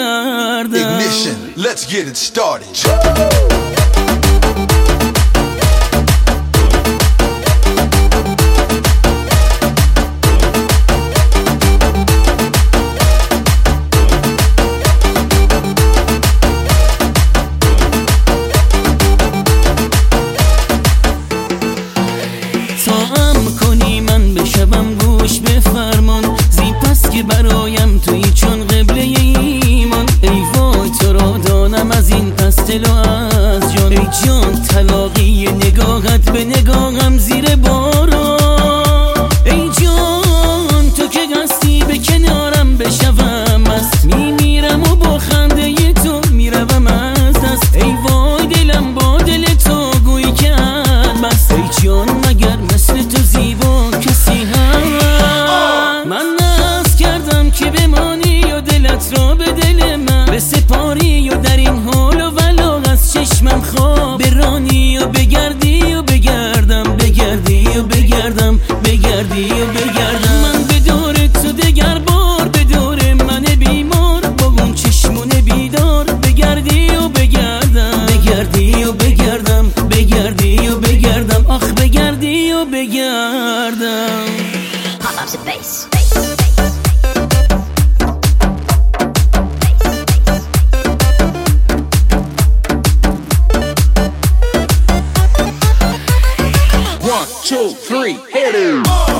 بگردم. Ignition, let's get it started. من بشوم گوش به فرمان زی پس که برایم توی چون قبله ایمان. ای وای تو را دانم از این پس دل و از جان. ای جان طلاقی نگاهت به نگاهم زیر باران. ای جان تو که قصدی به کنارم بشوم مست. میمیرم و با خنده تو میروم از دست. ای وای دلم با دل تو گویی که بس. ای جان مگر مثل تو زیبا کسی هست؟ من ناز کردم که بمانی و دلت را به دل من بسپاری و در این حال و ولا از چشمم خواب برانی و بگردی و بگردم. بگردی و بگردم بگردی و بگردم. من به دور تو دگر بار به دور من بیمار با اون چشمون بیدار بگردی و بگردم. بگردی و بگردم بگردی و بگردم. آخ بگردی و بگردم. Pop ups and bass. One, two, three, hit it.